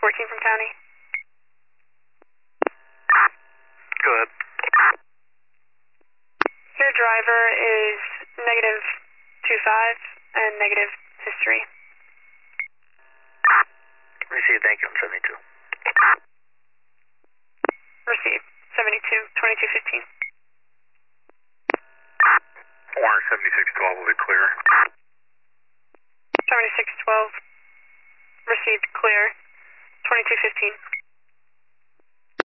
14 from county. Go ahead. Your driver is negative 25 and negative history. Received, thank you, I'm 72. Received, 72, 2215. Warner 7612 will be clear. 7612. Received, clear. 2215.